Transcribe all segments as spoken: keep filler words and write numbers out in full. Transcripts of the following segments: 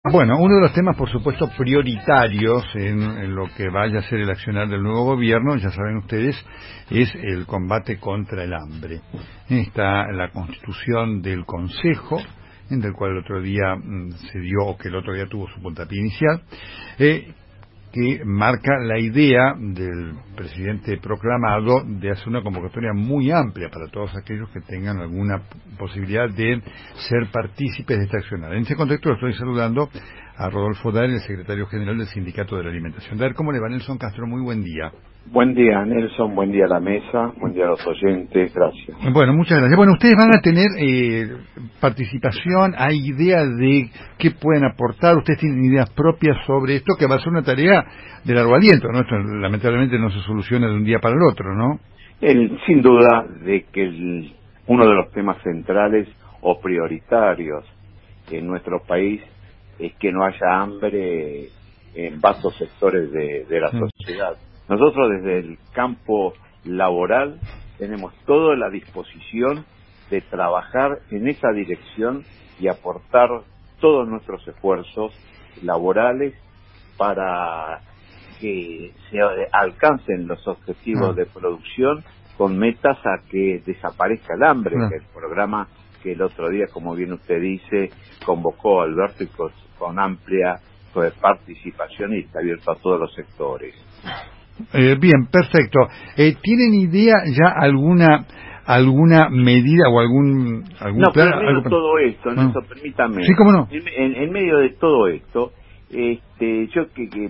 Bueno, uno de los temas, por supuesto, prioritarios en, en lo que vaya a ser el accionar del nuevo gobierno, ya saben ustedes, es el combate contra el hambre. Está la constitución del Consejo, en del cual el otro día mmm, se dio, o que el otro día tuvo su puntapié inicial, eh, que marca la idea del presidente proclamado de hacer una convocatoria muy amplia para todos aquellos que tengan alguna posibilidad de ser partícipes de esta accionar. En ese contexto lo estoy saludando a Rodolfo Daer, el secretario general del Sindicato de la Alimentación. Daer, ¿cómo le va? Nelson Castro, muy buen día. Buen día, Nelson, buen día a la mesa, buen día a los oyentes, gracias. Bueno, muchas gracias. Bueno, ustedes van a tener eh, participación, hay idea de qué pueden aportar, ustedes tienen ideas propias sobre esto, que va a ser una tarea de largo aliento, ¿no? Esto lamentablemente no se soluciona de un día para el otro, ¿no? El, sin duda de que el, uno de los temas centrales o prioritarios en nuestro país es que no haya hambre en vastos sectores de, de la sí. sociedad. Nosotros desde el campo laboral tenemos toda la disposición de trabajar en esa dirección y aportar todos nuestros esfuerzos laborales para que se alcancen los objetivos ah. de producción con metas a que desaparezca el hambre, ah. que el programa que el otro día, como bien usted dice, convocó a Alberto y con, con amplia participación y está abierto a todos los sectores. Eh, bien, perfecto. Eh, ¿Tienen idea ya alguna alguna medida o algún algún no, plan? No, pero en medio de todo esto, ah. Nelson, permítame. Sí, cómo no. En, en, en medio de todo esto, este, yo que, que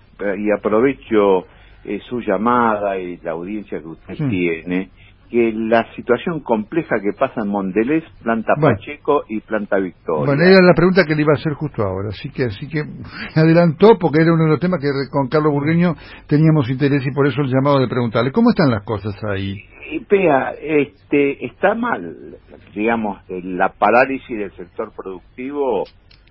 y aprovecho eh, su llamada y la audiencia que usted sí. tiene, que la situación compleja que pasa en Mondelez, Planta bueno. Pacheco y Planta Victoria. Bueno, era la pregunta que le iba a hacer justo ahora, así que así que me adelantó porque era uno de los temas que con Carlos Burgueño teníamos interés y por eso el llamado de preguntarle, ¿cómo están las cosas ahí? Y, Pea, este, está mal, digamos, la parálisis del sector productivo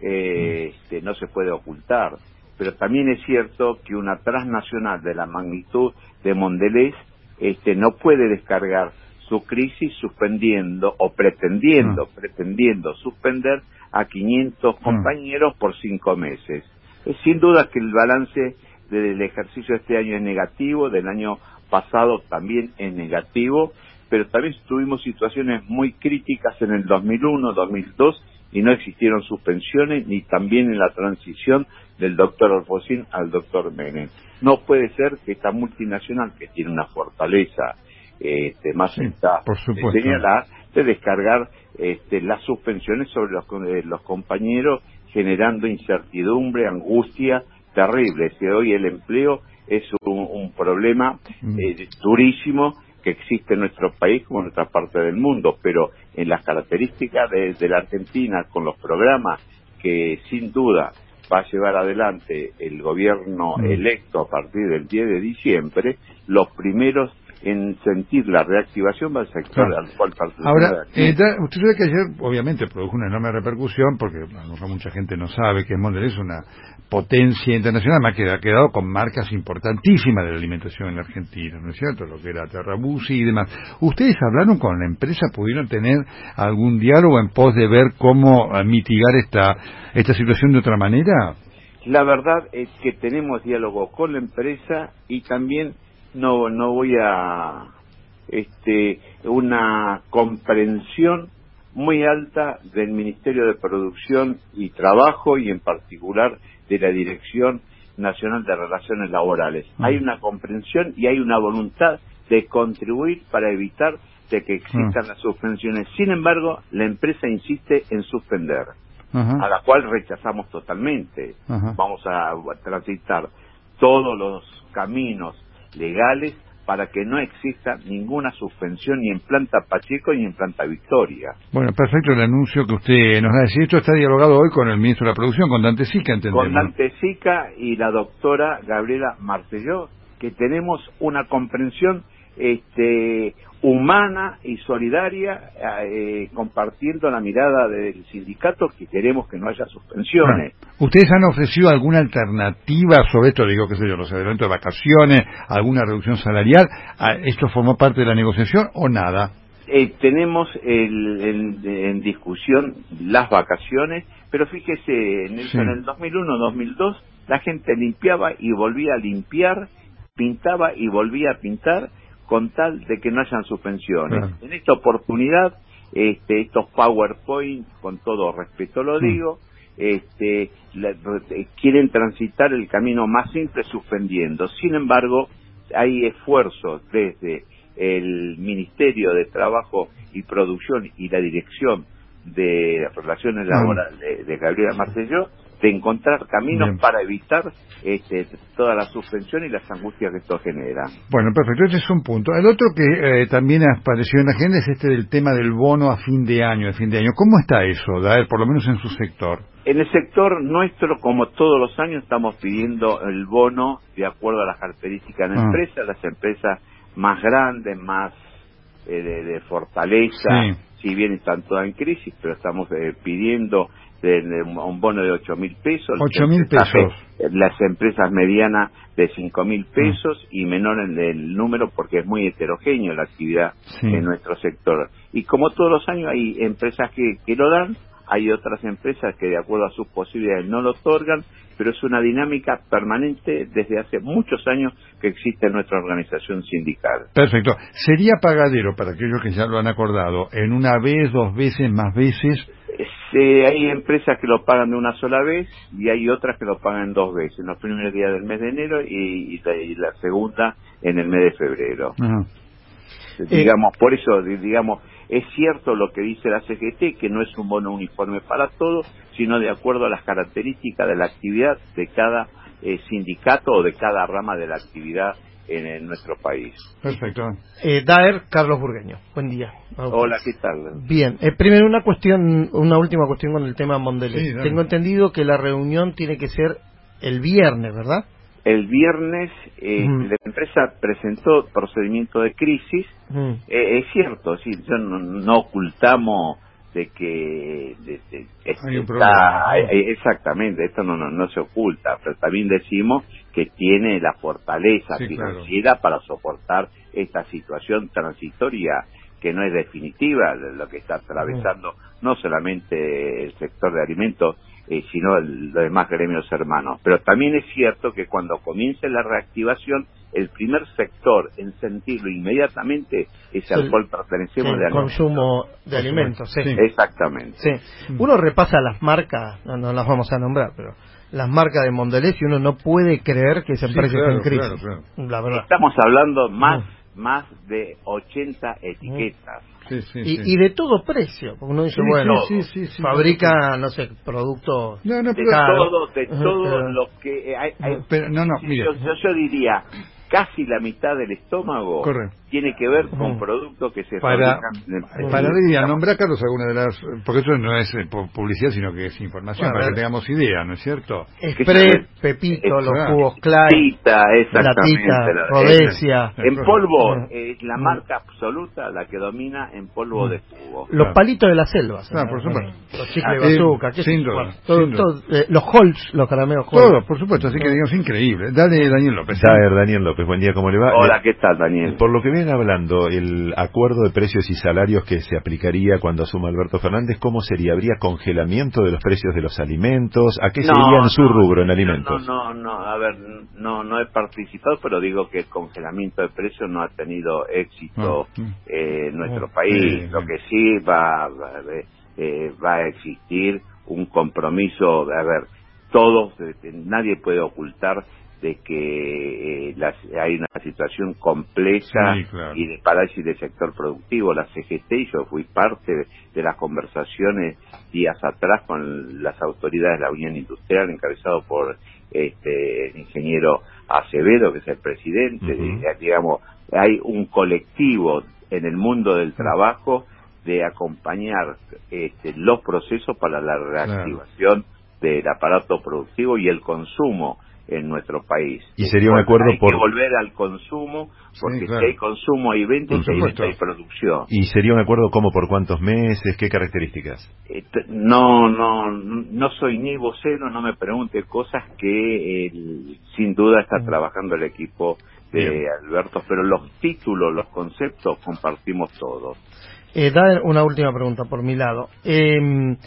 eh, este, no se puede ocultar, pero también es cierto que una transnacional de la magnitud de Mondelez Este, no puede descargar su crisis suspendiendo o pretendiendo, no. pretendiendo suspender a quinientos no. compañeros por cinco meses. Es sin duda que el balance del ejercicio de este año es negativo, del año pasado también es negativo, pero también tuvimos situaciones muy críticas en el dos mil uno, dos mil dos y no existieron suspensiones, ni también en la transición del doctor Alfonsín al doctor Menem. No puede ser que esta multinacional, que tiene una fortaleza este, más sí, está por supuesto. de señalar, de descargar este, las suspensiones sobre los, eh, los compañeros, generando incertidumbre, angustia terrible. Que hoy el empleo es un, un problema eh, durísimo que existe en nuestro país como en otra parte del mundo, pero en las características de, de la Argentina, con los programas que sin duda va a llevar adelante el gobierno mm. electo a partir del diez de diciembre, los primeros en sentir la reactivación va al sector claro. al cual participa. Ahora, eh, da, usted sabe que ayer obviamente produjo una enorme repercusión porque a lo mejor mucha gente no sabe que Mondelez es una potencia internacional, más que ha quedado con marcas importantísimas de la alimentación en la Argentina, ¿no es cierto? Lo que era Terrabusi y demás. ¿Ustedes hablaron con la empresa? ¿Pudieron tener algún diálogo en pos de ver cómo mitigar esta esta situación de otra manera? La verdad es que tenemos diálogo con la empresa y también no no voy a este una comprensión muy alta del Ministerio de Producción y Trabajo y en particular de la Dirección Nacional de Relaciones Laborales. Uh-huh. Hay una comprensión y hay una voluntad de contribuir para evitar de que existan uh-huh. las suspensiones. Sin embargo, la empresa insiste en suspender, uh-huh. a la cual rechazamos totalmente. Uh-huh. Vamos a transitar todos los caminos legales para que no exista ninguna suspensión ni en Planta Pacheco ni en Planta Victoria. Bueno, perfecto el anuncio que usted nos da. Si esto está dialogado hoy con el ministro de la Producción, con Dante Sica, entendemos. Con Dante Sica y la doctora Gabriela Marcelló, que tenemos una comprensión este humana y solidaria, eh, compartiendo la mirada del sindicato, que queremos que no haya suspensiones. Bueno, ¿ustedes han ofrecido alguna alternativa sobre esto? Digo, qué sé yo, los adelantos de vacaciones, alguna reducción salarial. ¿Esto formó parte de la negociación o nada? Eh, tenemos el, el, en discusión las vacaciones, Pero fíjese, Nelson, Sí. en el dos mil uno, dos mil dos, la gente limpiaba y volvía a limpiar, pintaba y volvía a pintar, con tal de que no hayan suspensiones. Claro. En esta oportunidad, este, estos PowerPoint, con todo respeto lo digo, este, la, quieren transitar el camino más simple suspendiendo. Sin embargo, hay esfuerzos desde el Ministerio de Trabajo y Producción y la Dirección de Relaciones Laborales de, de Gabriela Marcelló, de encontrar caminos Bien. para evitar este, toda la suspensión y las angustias que esto genera. Bueno, perfecto, ese es un punto. El otro que eh, también apareció en la agenda es este del tema del bono a fin de año, de fin de año. ¿Cómo está eso, Daer, por lo menos en su sector? En el sector nuestro, como todos los años, estamos pidiendo el bono de acuerdo a las características de la Ah. empresa, las empresas más grandes, más eh, de, de fortaleza, Sí. si bien están todas en crisis, pero estamos eh, pidiendo de, de un bono de ocho mil pesos. Ocho mil pesos. Las empresas medianas de cinco mil pesos ah. y menor en el número porque es muy heterogéneo la actividad sí. en nuestro sector. Y como todos los años hay empresas que, que lo dan, hay otras empresas que de acuerdo a sus posibilidades no lo otorgan, pero es una dinámica permanente desde hace muchos años que existe en nuestra organización sindical. Perfecto. ¿Sería pagadero para aquellos que ya lo han acordado en una vez, dos veces, más veces? Eh, hay empresas que lo pagan de una sola vez y hay otras que lo pagan dos veces, en los primeros días del mes de enero y, y, la, y la segunda en el mes de febrero. Ajá. Digamos, eh, por eso, digamos, es cierto lo que dice la C G T, que no es un bono uniforme para todos, sino de acuerdo a las características de la actividad de cada eh, sindicato o de cada rama de la actividad en, en nuestro país. Perfecto. Eh, Daer, Carlos Burgueño. Buen día. Hola, ¿qué tal? Bien. Eh, primero una cuestión, una última cuestión con el tema Mondelez. Sí, Tengo entendido que la reunión tiene que ser el viernes, ¿verdad? El viernes eh, mm. la empresa presentó procedimiento de crisis. Mm. Eh, es cierto, sí, yo no, no ocultamos de que de, de, este, hay un problema. Está, eh, exactamente, esto no, no no se oculta, pero también decimos que tiene la fortaleza sí, financiera claro. para soportar esta situación transitoria que no es definitiva, lo que está atravesando mm. no solamente el sector de alimentos, Eh, sino el, los demás gremios hermanos. Pero también es cierto que cuando comience la reactivación, el primer sector en sentirlo inmediatamente es al cual pertenecemos sí, de el consumo de alimentos. Sí. Exactamente. Sí. Uno repasa las marcas, no, no las vamos a nombrar, pero las marcas de Mondelez y uno no puede creer que esa empresa sí, claro, esté en crisis. Claro, claro. La verdad. Estamos hablando más, mm. más de ochenta etiquetas. Mm. Sí, sí, y, sí. y de todo precio, porque uno dice, sí, bueno, sí, sí, sí, fabrica, no sé, productos no, no, de caro. todo, de todo uh, lo que hay. hay pero, no, no, mire. Yo, yo, yo diría, casi la mitad del estómago Correcto. tiene que ver con uh, productos que se para, fabrican. Para diría, nombrar, Carlos, alguna de las... Porque eso no es publicidad, sino que es información, bueno, para que tengamos idea, ¿no es cierto? Express, Pepito, es, los claro. jugos Klein, tita, exactamente, la tita, Rhodesia. En polvo, uh, es la marca absoluta la que domina en polvo uh, de jugo. Los claro. palitos de la selva. Claro, por supuesto. Los chicles de bazooka, ¿qué sin duda, todo, sin todo, eh, los Halls, los caramelos Halls. Todo, por supuesto, así que digamos, increíble. Dale, Daniel López. Dale, Daniel López, buen día, ¿cómo le va? Hola, ¿qué tal, Daniel? Por lo que vienen hablando, el acuerdo de precios y salarios que se aplicaría cuando asuma Alberto Fernández, ¿cómo sería? ¿Habría congelamiento de los precios de los alimentos? ¿A qué no, sería en su no, rubro en alimentos? No, no, no, a ver, no no he participado, pero digo que el congelamiento de precios no ha tenido éxito no. eh, en nuestro no. país. Sí, Lo que sí va, va, eh, va a existir un compromiso, a ver, todos, nadie puede ocultar de que eh, las, hay una situación compleja sí, claro. y de parálisis del sector productivo. La C G T, y yo fui parte de, de las conversaciones días atrás con las autoridades de la Unión Industrial, encabezado por este el ingeniero Acevedo, que es el presidente. Uh-huh. de, digamos, hay un colectivo en el mundo del trabajo de acompañar este, los procesos para la reactivación claro. del aparato productivo y el consumo en nuestro país. Y sería un acuerdo hay por... que volver al consumo, porque sí, claro. si hay consumo hay venta y si hay venta hay producción. ¿Y sería un acuerdo como por cuántos meses? ¿Qué características? Eh, no, no, no soy ni vocero, no me pregunte cosas que eh, sin duda está trabajando el equipo de Bien. Alberto, pero los títulos, los conceptos compartimos todos. Eh, da una última pregunta por mi lado. Eh,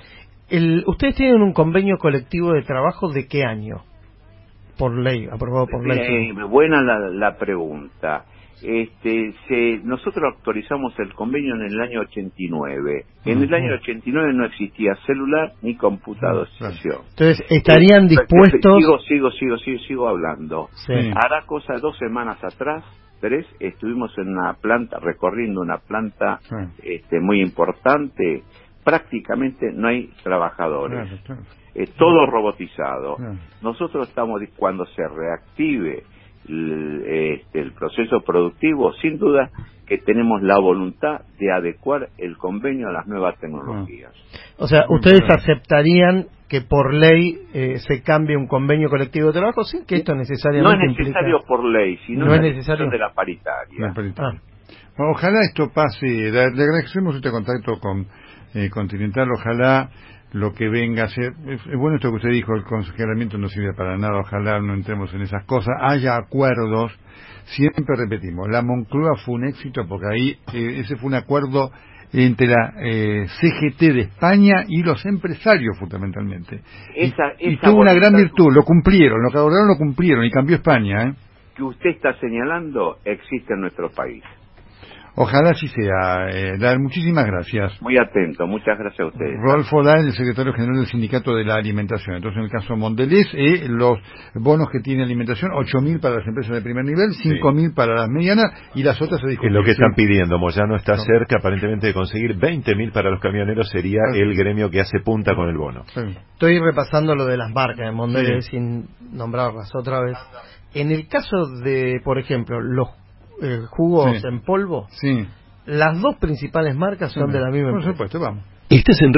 El, ¿Ustedes tienen un convenio colectivo de trabajo de qué año? Por ley, aprobado por ley. Eh, buena la, la pregunta. Este, se, nosotros actualizamos el convenio en el año ochenta y nueve. En uh-huh. el año ochenta y nueve no existía celular ni computadorización. Entonces, ¿estarían dispuestos...? Sigo, sigo, sigo, sigo, sigo hablando. Sí. Hará cosa dos semanas atrás, tres, estuvimos en una planta, recorriendo una planta sí. este, muy importante. Prácticamente no hay trabajadores. Claro, claro. Eh, todo robotizado. Claro. Nosotros estamos, cuando se reactive el, este, el proceso productivo, sin duda que tenemos la voluntad de adecuar el convenio a las nuevas tecnologías. O sea, ¿ustedes aceptarían que por ley eh, se cambie un convenio colectivo de trabajo sin que esto necesariamente no es necesario implica... por ley, sino no la es necesario de la paritaria. La paritaria. Ah. Bueno, ojalá esto pase. Le, le agradecemos este contacto con eh, Continental. Ojalá lo que venga a ser, es, es bueno esto que usted dijo, el congelamiento no sirve para nada, ojalá no entremos en esas cosas, haya acuerdos. Siempre repetimos, la Moncloa fue un éxito porque ahí eh, ese fue un acuerdo entre la eh, C G T de España y los empresarios fundamentalmente. Esa, y, esa y tuvo una gran virtud, lo cumplieron, lo que acordaron lo cumplieron y cambió España. ¿eh? Que usted está señalando existe en nuestro país. Ojalá así sea. Eh, Dar, muchísimas gracias. Muy atento, muchas gracias a ustedes. Rodolfo Dar, el secretario general del Sindicato de la Alimentación. Entonces, en el caso Mondelez, eh, los bonos que tiene alimentación, ocho mil para las empresas de primer nivel, cinco mil sí. para las medianas y las otras se discuten. Es lo que están pidiendo. Moyano está no. cerca aparentemente de conseguir veinte mil para los camioneros, sería sí. el gremio que hace punta con el bono. Sí. Estoy repasando lo de las marcas de Mondelez sí. sin nombrarlas otra vez. En el caso de, por ejemplo, los eh, jugos sí. en polvo, sí. las dos principales marcas son sí. de la misma Por empresa. supuesto, vamos. Estás en